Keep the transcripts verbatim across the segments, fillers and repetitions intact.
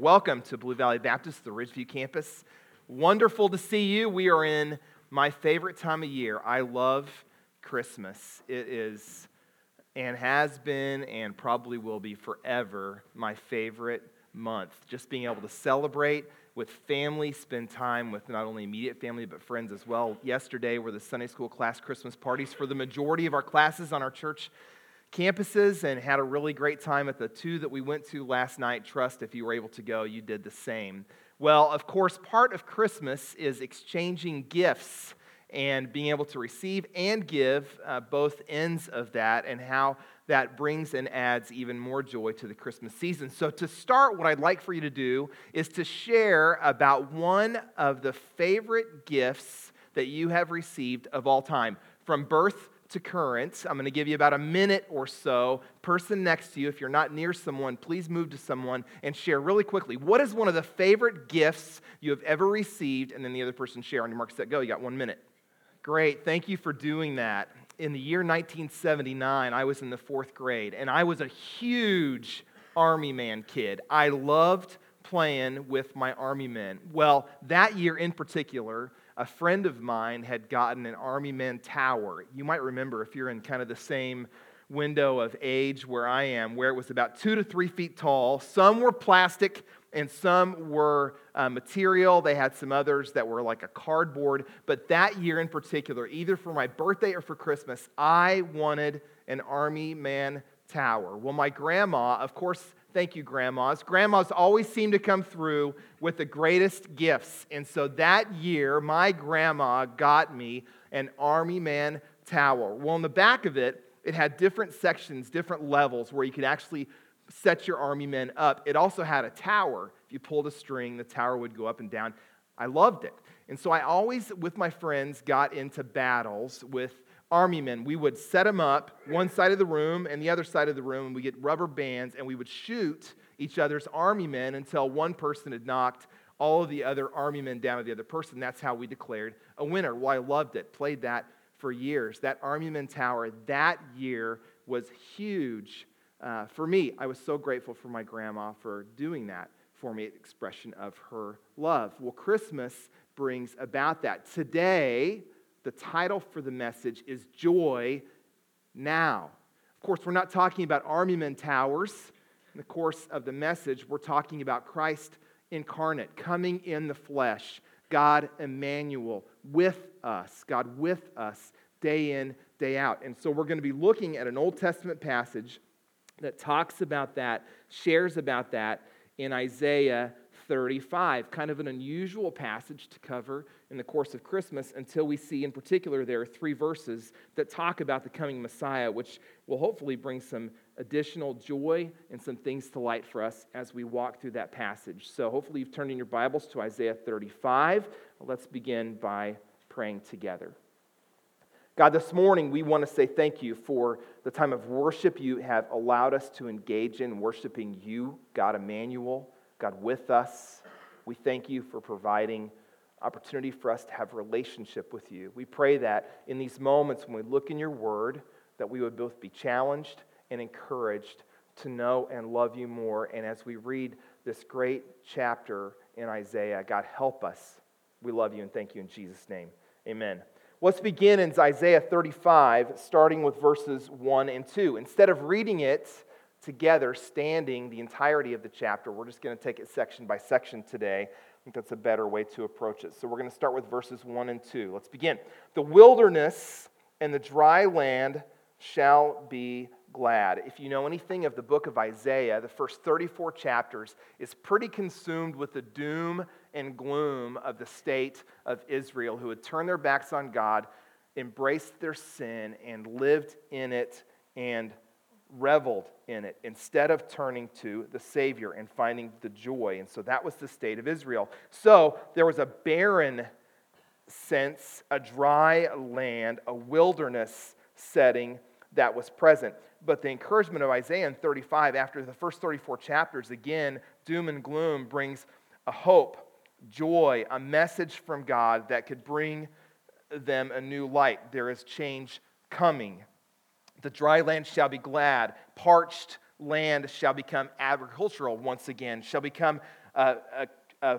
Welcome to Blue Valley Baptist, the Ridgeview campus. Wonderful to see you. We are in my favorite time of year. I love Christmas. It is and has been and probably will be forever my favorite month. Just being able to celebrate with family, spend time with not only immediate family but friends as well. Yesterday were the Sunday school class Christmas parties for the majority of our classes on our church campuses, and had a really great time at the two that we went to last night. Trust if you were able to go, you did the same. Well, of course, part of Christmas is exchanging gifts and being able to receive and give uh, both ends of that, and how that brings and adds even more joy to the Christmas season. So to start, what I'd like for you to do is to share about one of the favorite gifts that you have received of all time, from birth to current. I'm going to give you about a minute or so. Person next to you, if you're not near someone, please move to someone and share really quickly. What is one of the favorite gifts you have ever received? And then the other person share. On your mark, set, go. You got one minute. Great. Thank you for doing that. In the year nineteen seventy-nine, I was in the fourth grade, and I was a huge Army Man kid. I loved playing with my Army men. Well, that year in particular, a friend of mine had gotten an Army Men tower. You might remember, if you're in kind of the same window of age where I am, where it was about two to three feet tall. Some were plastic and some were uh, material. They had some others that were like a cardboard. But that year in particular, either for my birthday or for Christmas, I wanted an Army Man tower. Well, my grandma, of course, thank you, grandmas. Grandmas always seem to come through with the greatest gifts. And so that year, my grandma got me an Army Man tower. Well, on the back of it, it had different sections, different levels where you could actually set your Army men up. It also had a tower. If you pulled a string, the tower would go up and down. I loved it. And so I always, with my friends, got into battles with Army men. We would set them up one side of the room and the other side of the room, and we get rubber bands, and we would shoot each other's Army men until one person had knocked all of the other Army men down to the other person. That's how we declared a winner. Well, I loved it. Played that for years. That Army Men tower that year was huge uh, for me. I was so grateful for my grandma for doing that for me, expression of her love. Well, Christmas brings about that. Today, the title for the message is Joy Now. Of course, we're not talking about Army Men towers. In the course of the message, we're talking about Christ incarnate, coming in the flesh, God Emmanuel with us, God with us day in, day out. And so we're going to be looking at an Old Testament passage that talks about that, shares about that in Isaiah thirty-five, kind of an unusual passage to cover in the course of Christmas, until we see in particular there are three verses that talk about the coming Messiah, which will hopefully bring some additional joy and some things to light for us as we walk through that passage. So hopefully you've turned in your Bibles to Isaiah thirty-five. Let's begin by praying together. God, this morning we want to say thank you for the time of worship you have allowed us to engage in, worshiping you, God Emmanuel, God with us. We thank you for providing opportunity for us to have relationship with you. We pray that in these moments when we look in your word, that we would both be challenged and encouraged to know and love you more. And as we read this great chapter in Isaiah, God, help us. We love you and thank you in Jesus' name. Amen. Let's begin in Isaiah thirty-five, starting with verses one and two. Instead of reading it together, standing the entirety of the chapter, we're just going to take it section by section today. I think that's a better way to approach it. So we're going to start with verses one and two. Let's begin. The wilderness and the dry land shall be glad. If you know anything of the book of Isaiah, the first thirty-four chapters is pretty consumed with the doom and gloom of the state of Israel, who had turned their backs on God, embraced their sin, and lived in it and reveled in it, instead of turning to the Savior and finding the joy. And so that was the state of Israel. So there was a barren sense, a dry land, a wilderness setting that was present. But the encouragement of Isaiah in thirty-five, after the first thirty-four chapters, again, doom and gloom brings a hope, joy, a message from God that could bring them a new light. There is change coming. The dry land shall be glad. Parched land shall become agricultural once again, shall become a, a, a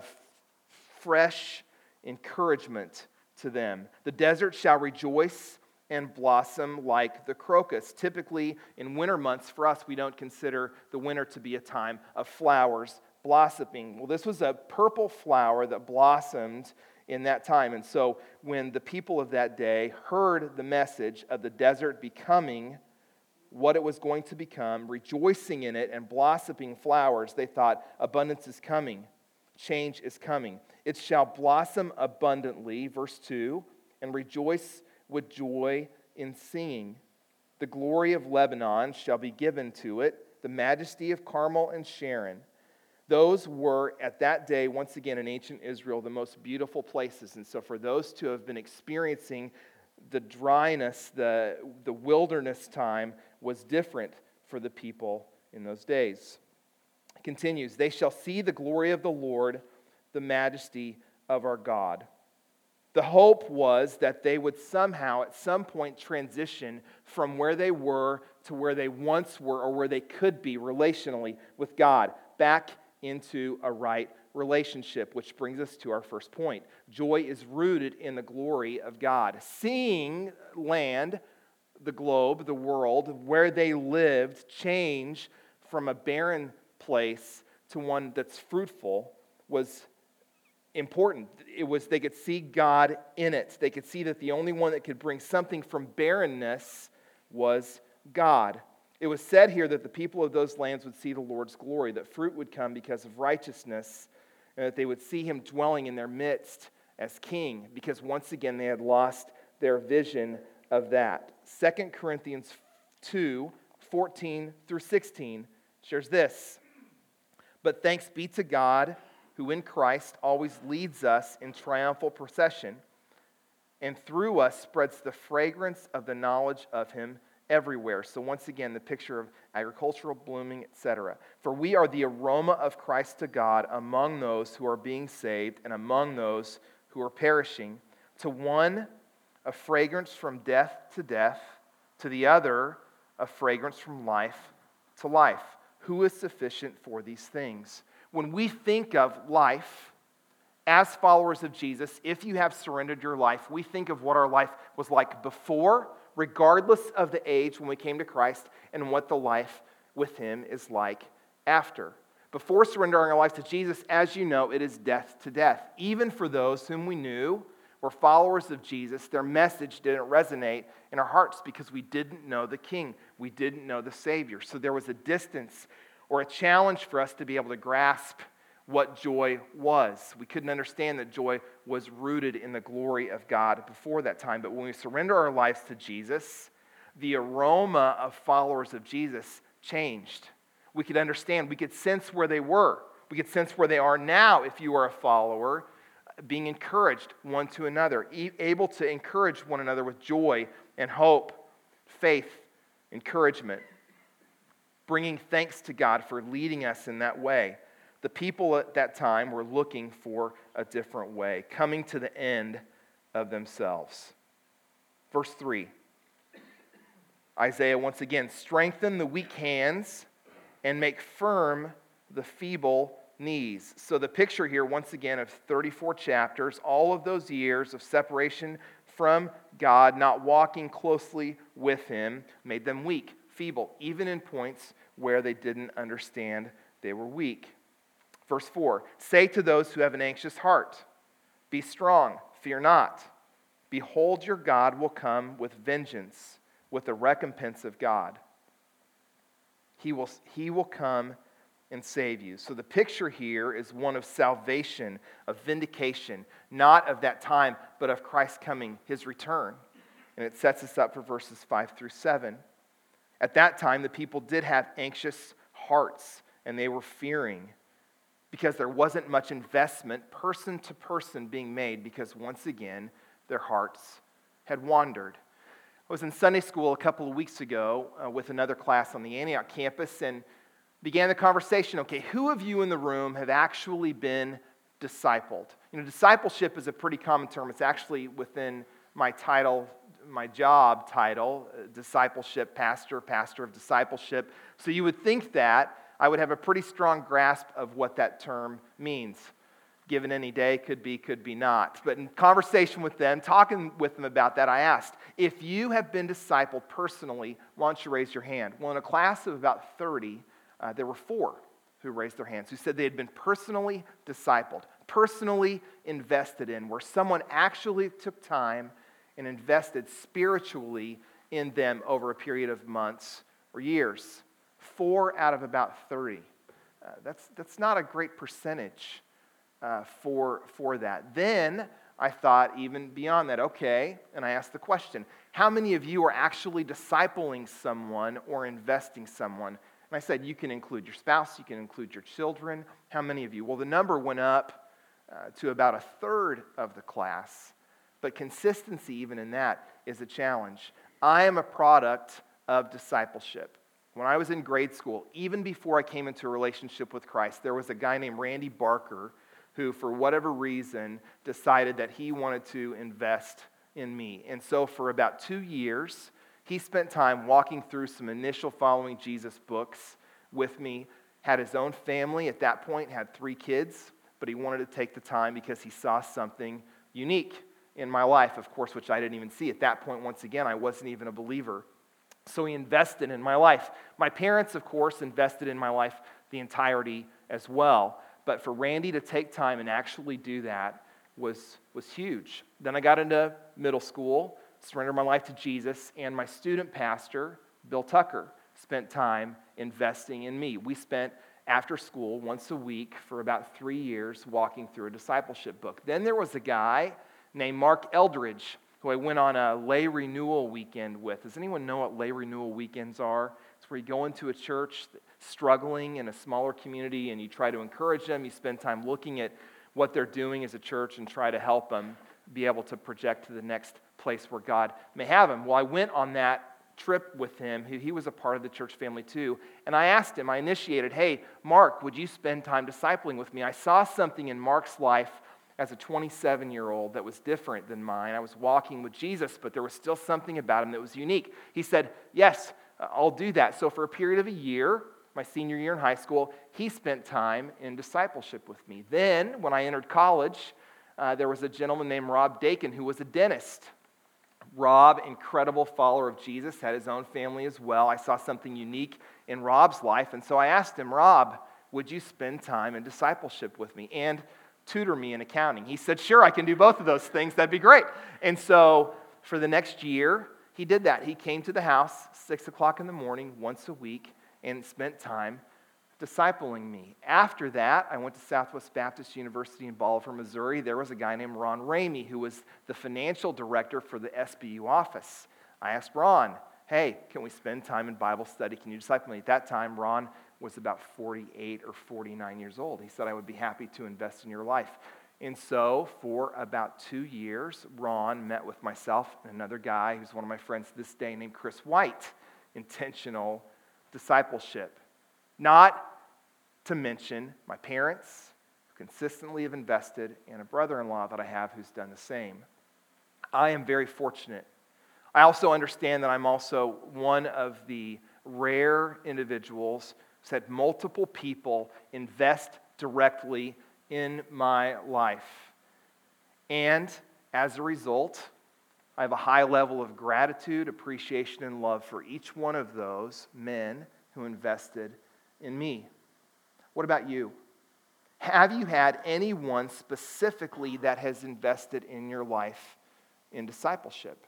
fresh encouragement to them. The desert shall rejoice and blossom like the crocus. Typically, in winter months, for us, we don't consider the winter to be a time of flowers blossoming. Well, this was a purple flower that blossomed in that time. And so when the people of that day heard the message of the desert becoming what it was going to become, rejoicing in it and blossoming flowers, they thought, abundance is coming. Change is coming. It shall blossom abundantly, verse two, and rejoice with joy in singing. The glory of Lebanon shall be given to it, the majesty of Carmel and Sharon. Those were, at that day, once again in ancient Israel, the most beautiful places. And so for those to have been experiencing the dryness, the, the wilderness time was different for the people in those days. It continues, they shall see the glory of the Lord, the majesty of our God. The hope was that they would somehow, at some point, transition from where they were to where they once were or where they could be relationally with God, back into a right relationship, which brings us to our first point. Joy is rooted in the glory of God. Seeing land, the globe, the world, where they lived, change from a barren place to one that's fruitful was important. It was, they could see God in it. They could see that the only one that could bring something from barrenness was God. It was said here that the people of those lands would see the Lord's glory, that fruit would come because of righteousness, and that they would see him dwelling in their midst as king, because once again they had lost their vision of that. Second Corinthians two, fourteen through sixteen shares this. But thanks be to God, who in Christ always leads us in triumphal procession, and through us spreads the fragrance of the knowledge of him everywhere. So once again, the picture of agricultural blooming, et cetera. For we are the aroma of Christ to God among those who are being saved and among those who are perishing. To one, a fragrance from death to death. To the other, a fragrance from life to life. Who is sufficient for these things? When we think of life as followers of Jesus, if you have surrendered your life, we think of what our life was like before, regardless of the age when we came to Christ, and what the life with him is like after. Before surrendering our life to Jesus, as you know, it is death to death. Even for those whom we knew were followers of Jesus, their message didn't resonate in our hearts because we didn't know the King. We didn't know the Savior. So there was a distance or a challenge for us to be able to grasp what joy was. We couldn't understand that joy was rooted in the glory of God before that time. But when we surrender our lives to Jesus, the aroma of followers of Jesus changed. We could understand, we could sense where they were. We could sense where they are now if you are a follower, being encouraged one to another, able to encourage one another with joy and hope, faith, encouragement, bringing thanks to God for leading us in that way. The people at that time were looking for a different way, coming to the end of themselves. Verse three, Isaiah once again, strengthen the weak hands and make firm the feeble knees. So the picture here, once again, of thirty-four chapters, all of those years of separation from God, not walking closely with him, made them weak, feeble, even in points where they didn't understand they were weak. Verse four, say to those who have an anxious heart, be strong, fear not. Behold, your God will come with vengeance, with the recompense of God. He will, he will come and save you. So the picture here is one of salvation, of vindication, not of that time, but of Christ coming, his return. And it sets us up for verses five through seven. At that time, the people did have anxious hearts, and they were fearing, because there wasn't much investment, person to person, being made, because once again, their hearts had wandered. I was in Sunday school a couple of weeks ago uh, with another class on the Antioch campus, and began the conversation, okay, who of you in the room have actually been discipled? You know, discipleship is a pretty common term. It's actually within my title, my job title, uh, discipleship pastor, pastor of discipleship. So you would think that I would have a pretty strong grasp of what that term means. Given any day, could be, could be not. But in conversation with them, talking with them about that, I asked, if you have been discipled personally, why don't you raise your hand? Well, in a class of about thirty, uh, there were four who raised their hands, who said they had been personally discipled, personally invested in, where someone actually took time and invested spiritually in them over a period of months or years. Four out of about thirty. Uh, that's, that's not a great percentage uh, for, for that. Then I thought even beyond that, okay, and I asked the question, how many of you are actually discipling someone or investing someone? And I said, you can include your spouse, you can include your children. How many of you? Well, the number went up uh, to about a third of the class, but consistency even in that is a challenge. I am a product of discipleship. When I was in grade school, even before I came into a relationship with Christ, there was a guy named Randy Barker who, for whatever reason, decided that he wanted to invest in me. And so for about two years, he spent time walking through some initial Following Jesus books with me, had his own family at that point, had three kids, but he wanted to take the time because he saw something unique in my life, of course, which I didn't even see. At that point, once again, I wasn't even a believer. So he invested in my life. My parents, of course, invested in my life the entirety as well. But for Randy to take time and actually do that was, was huge. Then I got into middle school, surrendered my life to Jesus, and my student pastor, Bill Tucker, spent time investing in me. We spent after school once a week for about three years walking through a discipleship book. Then there was a guy named Mark Eldridge, who I went on a lay renewal weekend with. Does anyone know what lay renewal weekends are? It's where you go into a church struggling in a smaller community and you try to encourage them. You spend time looking at what they're doing as a church and try to help them be able to project to the next place where God may have them. Well, I went on that trip with him. He, he was a part of the church family too. And I asked him, I initiated, hey, Mark, would you spend time discipling with me? I saw something in Mark's life as a twenty-seven-year-old that was different than mine. I was walking with Jesus, but there was still something about him that was unique. He said, yes, I'll do that. So for a period of a year, my senior year in high school, he spent time in discipleship with me. Then, when I entered college, uh, there was a gentleman named Rob Dakin who was a dentist. Rob, incredible follower of Jesus, had his own family as well. I saw something unique in Rob's life, and so I asked him, Rob, would you spend time in discipleship with me and tutor me in accounting? He said, sure, I can do both of those things. That'd be great. And so for the next year, he did that. He came to the house six o'clock in the morning once a week and spent time discipling me. After that, I went to Southwest Baptist University in Bolivar, Missouri. There was a guy named Ron Ramey who was the financial director for the S B U office. I asked Ron, hey, can we spend time in Bible study? Can you disciple me? At that time, Ron was about forty-eight or forty-nine years old. He said, I would be happy to invest in your life. And so for about two years, Ron met with myself and another guy who's one of my friends to this day named Chris White. Intentional discipleship. Not to mention my parents, who consistently have invested, and a brother-in-law that I have who's done the same. I am very fortunate. I also understand that I'm also one of the rare individuals who's had multiple people invest directly in my life. And as a result, I have a high level of gratitude, appreciation, and love for each one of those men who invested in me. What about you? Have you had anyone specifically that has invested in your life in discipleship?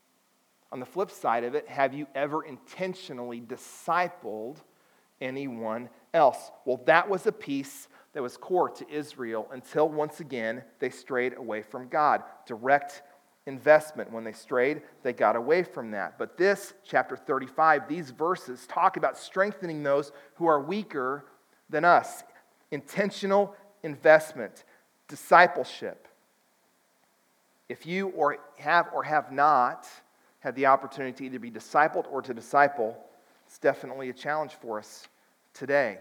On the flip side of it, have you ever intentionally discipled anyone else? Well, that was a piece that was core to Israel until once again they strayed away from God. Direct investment. When they strayed, they got away from that. But this, chapter thirty-five, these verses talk about strengthening those who are weaker than us. Intentional investment, discipleship. If you or have or have not had the opportunity to either be discipled or to disciple, it's definitely a challenge for us today.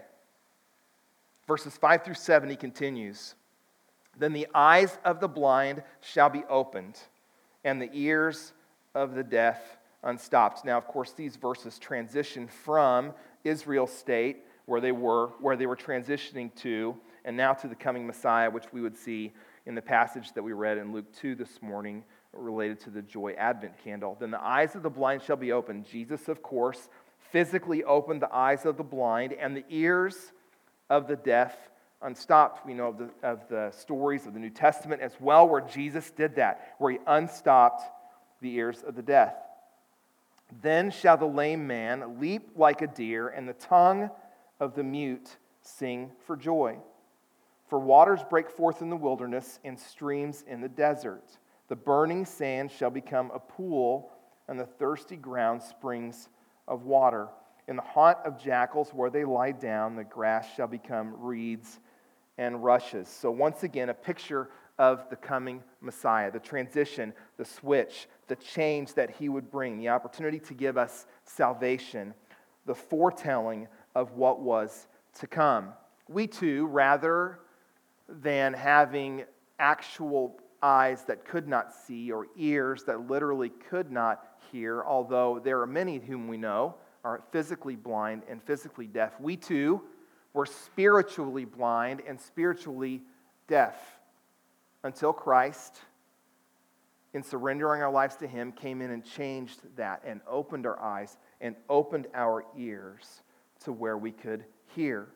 Verses five through seven, he continues, then the eyes of the blind shall be opened, and the ears of the deaf unstopped. Now, of course, these verses transition from Israel's state where they were, where they were transitioning to, and now to the coming Messiah, which we would see in the passage that we read in Luke two this morning related to the Joy Advent candle. Then the eyes of the blind shall be opened. Jesus, of course, physically opened the eyes of the blind and the ears of the deaf unstopped. We know of the, of the stories of the New Testament as well where Jesus did that, where he unstopped the ears of the deaf. Then shall the lame man leap like a deer, and the tongue of the mute sing for joy. For waters break forth in the wilderness, and streams in the desert. The burning sand shall become a pool, and the thirsty ground springs of water. In the haunt of jackals where they lie down, the grass shall become reeds and rushes. So once again, a picture of the coming Messiah, the transition, the switch, the change that he would bring, the opportunity to give us salvation, the foretelling of what was to come. We too, rather than having actual eyes that could not see or ears that literally could not hear, although there are many whom we know are physically blind and physically deaf, we too were spiritually blind and spiritually deaf until Christ, in surrendering our lives to him, came in and changed that and opened our eyes and opened our ears to where we could hear.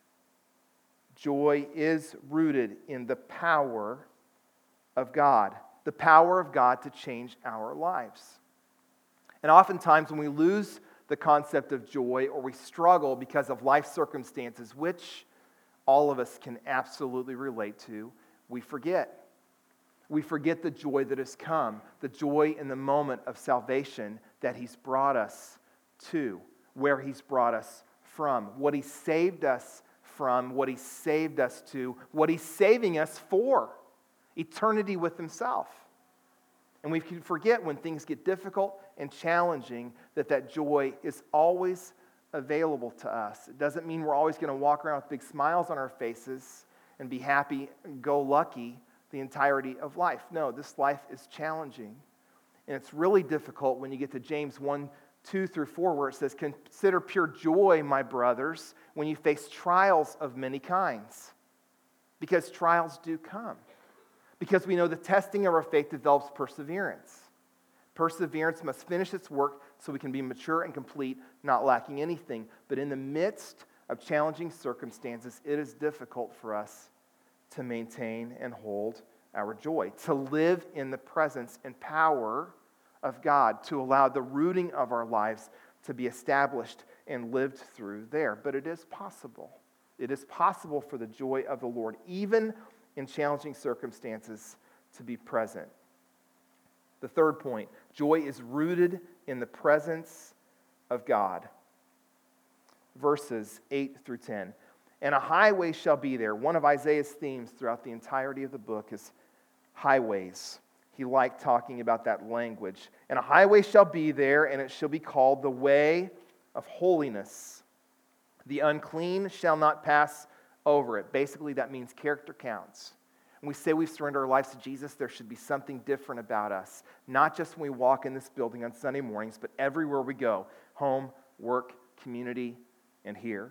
Joy is rooted in the power of God, the power of God to change our lives. And oftentimes when we lose the concept of joy or we struggle because of life circumstances, which all of us can absolutely relate to, we forget. We forget the joy that has come, the joy in the moment of salvation that he's brought us to, where he's brought us from, what he saved us from, what he saved us to, what he's saving us for, eternity with himself. And we can forget when things get difficult and challenging that that joy is always available to us. It doesn't mean we're always going to walk around with big smiles on our faces and be happy and go lucky the entirety of life. No, this life is challenging. And it's really difficult when you get to James one, two through four, where it says, "Consider pure joy, my brothers, when you face trials of many kinds." Because trials do come. Because we know the testing of our faith develops perseverance. Perseverance must finish its work so we can be mature and complete, not lacking anything. But in the midst of challenging circumstances, it is difficult for us to maintain and hold our joy, to live in the presence and power of God, to allow the rooting of our lives to be established and lived through there. But it is possible. It is possible for the joy of the Lord, even in challenging circumstances, to be present. The third point, joy is rooted in the presence of God. Verses eight through ten. And a highway shall be there. One of Isaiah's themes throughout the entirety of the book is highways. He liked talking about that language. And a highway shall be there, and it shall be called the way of holiness. The unclean shall not pass over it. Basically, that means character counts. When we say we've surrendered our lives to Jesus, there should be something different about us. Not just when we walk in this building on Sunday mornings, but everywhere we go. Home, work, community, and here.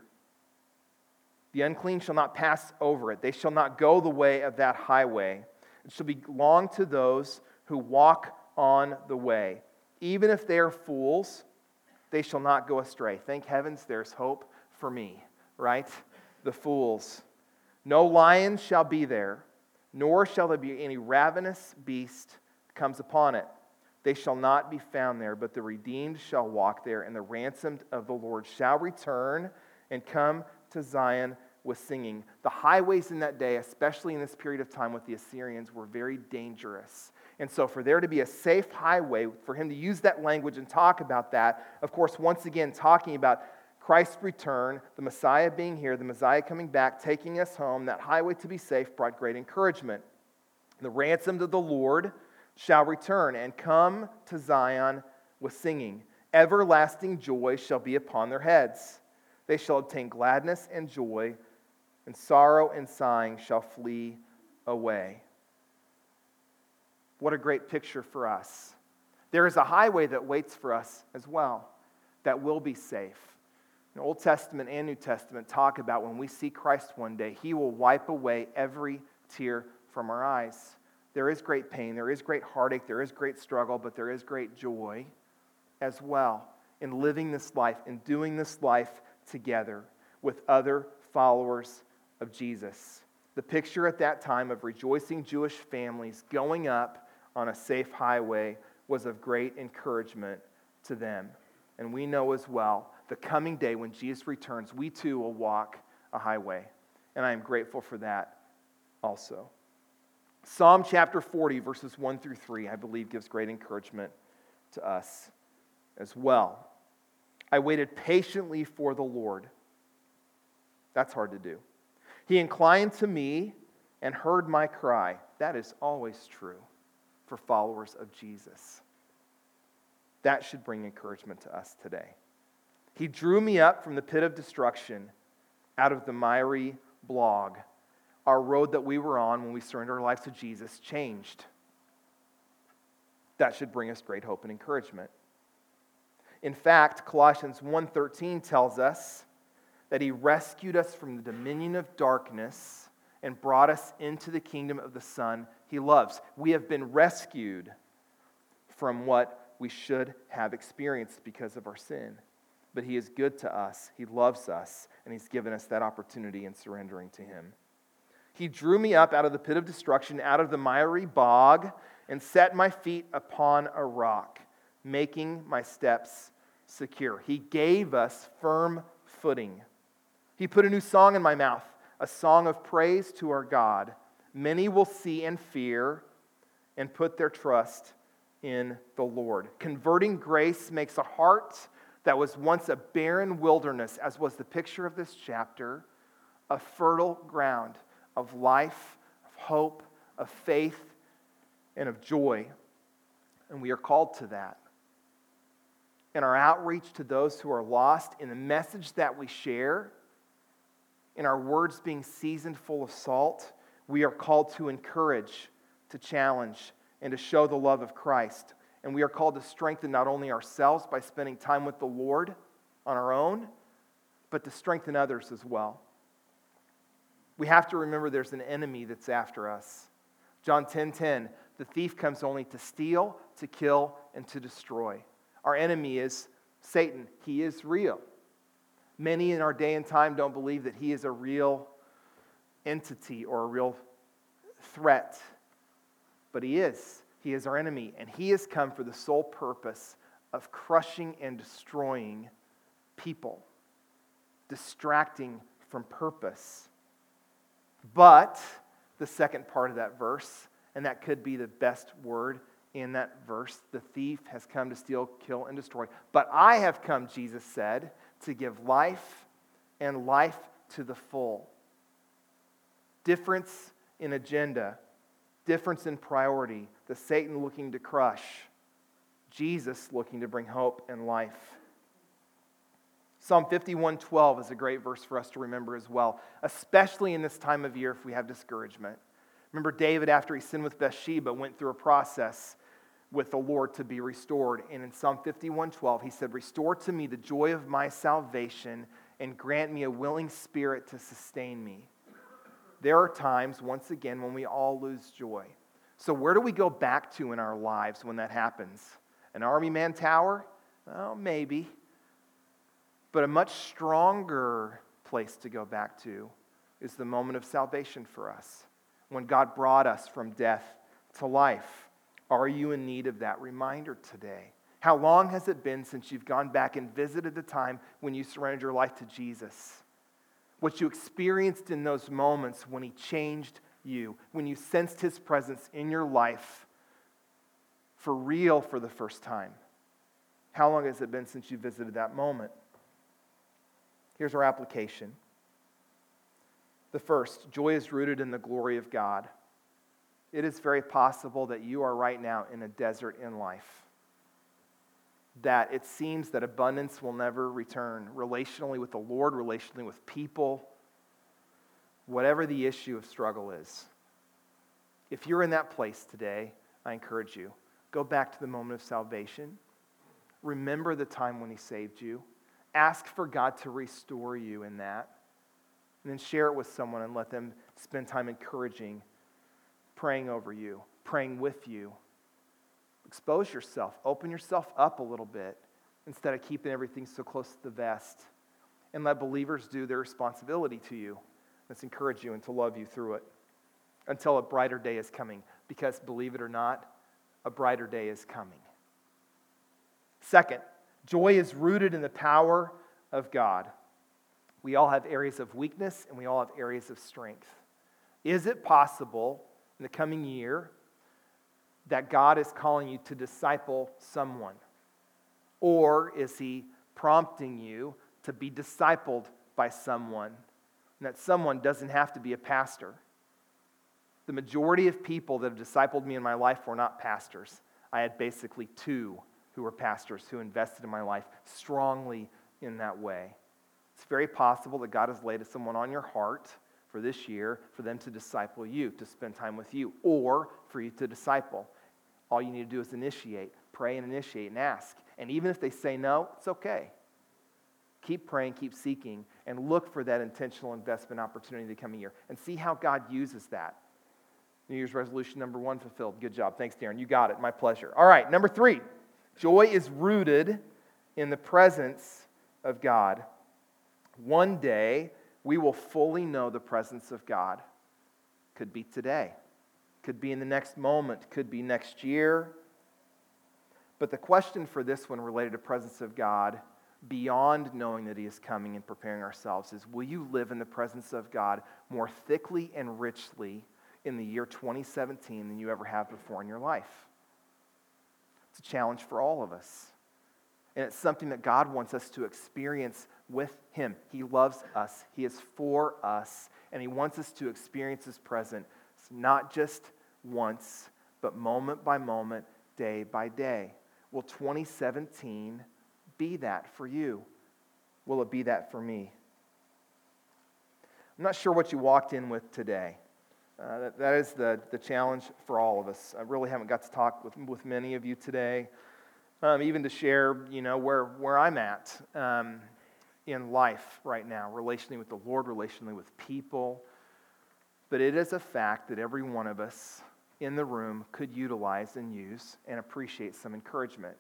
The unclean shall not pass over it. They shall not go the way of that highway. It shall belong to those who walk on the way. Even if they are fools, they shall not go astray. Thank heavens there's hope for me, right? The fools. No lion shall be there, nor shall there be any ravenous beast comes upon it. They shall not be found there, but the redeemed shall walk there, and the ransomed of the Lord shall return and come to Zion with singing. The highways in that day, especially in this period of time with the Assyrians, were very dangerous. And so for there to be a safe highway, for him to use that language and talk about that, of course, once again, talking about Christ's return, the Messiah being here, the Messiah coming back, taking us home, that highway to be safe brought great encouragement. The ransomed of the Lord shall return and come to Zion with singing. Everlasting joy shall be upon their heads. They shall obtain gladness and joy, and sorrow and sighing shall flee away. What a great picture for us. There is a highway that waits for us as well, that will be safe. The Old Testament and New Testament talk about when we see Christ one day, he will wipe away every tear from our eyes. There is great pain, there is great heartache, there is great struggle, but there is great joy as well in living this life, in doing this life together with other followers of Jesus. The picture at that time of rejoicing Jewish families going up on a safe highway was of great encouragement to them. And we know as well, the coming day when Jesus returns, we too will walk a highway. And I am grateful for that also. Psalm chapter forty, verses one through three, I believe gives great encouragement to us as well. I waited patiently for the Lord. That's hard to do. He inclined to me and heard my cry. That is always true for followers of Jesus. That should bring encouragement to us today. He drew me up from the pit of destruction, out of the miry bog. Our road that we were on when we surrendered our lives to Jesus changed. That should bring us great hope and encouragement. In fact, Colossians one thirteen tells us that he rescued us from the dominion of darkness and brought us into the kingdom of the Son he loves. We have been rescued from what we should have experienced because of our sin. But he is good to us, he loves us, and he's given us that opportunity in surrendering to him. He drew me up out of the pit of destruction, out of the miry bog, and set my feet upon a rock, making my steps secure. He gave us firm footing. He put a new song in my mouth, a song of praise to our God. Many will see and fear and put their trust in the Lord. Converting grace makes a heart that was once a barren wilderness, as was the picture of this chapter, a fertile ground of life, of hope, of faith, and of joy. And we are called to that. In our outreach to those who are lost, in the message that we share, in our words being seasoned full of salt, we are called to encourage, to challenge, and to show the love of Christ. And we are called to strengthen not only ourselves by spending time with the Lord on our own, but to strengthen others as well. We have to remember there's an enemy that's after us. John ten ten, the thief comes only to steal, to kill, and to destroy. Our enemy is Satan. He is real. Many in our day and time don't believe that he is a real entity or a real threat. But he is. He is our enemy. And he has come for the sole purpose of crushing and destroying people, distracting from purpose. But the second part of that verse, and that could be the best word in that verse, the thief has come to steal, kill, and destroy. But I have come, Jesus said, to give life and life to the full. Difference in agenda, difference in priority. The Satan looking to crush, Jesus looking to bring hope and life. Psalm fifty-one twelve is a great verse for us to remember as well, especially in this time of year if we have discouragement. Remember David, after he sinned with Bathsheba, went through a process with the Lord to be restored. And in Psalm fifty-one twelve, he said, "Restore to me the joy of my salvation and grant me a willing spirit to sustain me." There are times, once again, when we all lose joy. So where do we go back to in our lives when that happens? An army man tower? Well, maybe. But a much stronger place to go back to is the moment of salvation for us, when God brought us from death to life. Are you in need of that reminder today? How long has it been since you've gone back and visited the time when you surrendered your life to Jesus? What you experienced in those moments when he changed you, when you sensed his presence in your life for real for the first time. How long has it been since you visited that moment? Here's our application. The first, joy is rooted in the glory of God. It is very possible that you are right now in a desert in life, that it seems that abundance will never return, relationally with the Lord, relationally with people, whatever the issue of struggle is. If you're in that place today, I encourage you, go back to the moment of salvation. Remember the time when he saved you. ask for God to restore you in that. And then share it with someone and let them spend time encouraging, praying over you, praying with you. Expose yourself. Open yourself up a little bit instead of keeping everything so close to the vest. And let believers do their responsibility to you. Let's encourage you and to love you through it until a brighter day is coming. Because, believe it or not, a brighter day is coming. Second, joy is rooted in the power of God. We all have areas of weakness and we all have areas of strength. Is it possible in the coming year that God is calling you to disciple someone? Or is He prompting you to be discipled by someone? And that someone doesn't have to be a pastor. The majority of people that have discipled me in my life were not pastors. I had basically two who were pastors who invested in my life strongly in that way. It's very possible that God has laid someone on your heart for this year for them to disciple you, to spend time with you, or for you to disciple. All you need to do is initiate, pray and initiate and ask. And even if they say no, it's okay. Keep praying, keep seeking, and look for that intentional investment opportunity the coming year and see how God uses that. New Year's resolution number one fulfilled. Good job. Thanks, Darren. You got it. My pleasure. All right, number three. Joy is rooted in the presence of God. One day, we will fully know the presence of God. Could be today. Could be in the next moment. Could be next year. But the question for this one related to presence of God, beyond knowing that He is coming and preparing ourselves, is will you live in the presence of God more thickly and richly in the year twenty seventeen than you ever have before in your life? It's a challenge for all of us. And it's something that God wants us to experience with Him. He loves us. He is for us. And He wants us to experience His presence, not just once, but moment by moment, day by day. Will twenty seventeen be that for you? Will it be that for me? I'm not sure what you walked in with today. Uh, that, that is the, the challenge for all of us. I really haven't got to talk with, with many of you today, um, even to share, you know, where, where I'm at um, in life right now, relationally with the Lord, relationally with people. But it is a fact that every one of us in the room could utilize and use and appreciate some encouragement.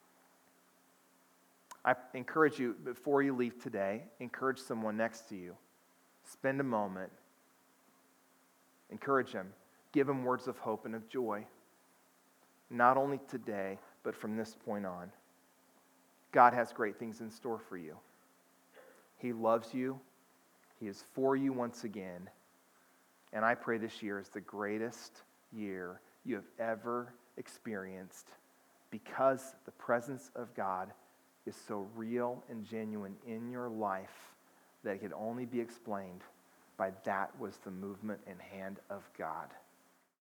I encourage you, before you leave today, encourage someone next to you. Spend a moment. Encourage them. Give them words of hope and of joy. Not only today, but from this point on. God has great things in store for you. He loves you. He is for you once again. And I pray this year is the greatest year you have ever experienced because the presence of God is so real and genuine in your life that it could only be explained by that was the movement and hand of God.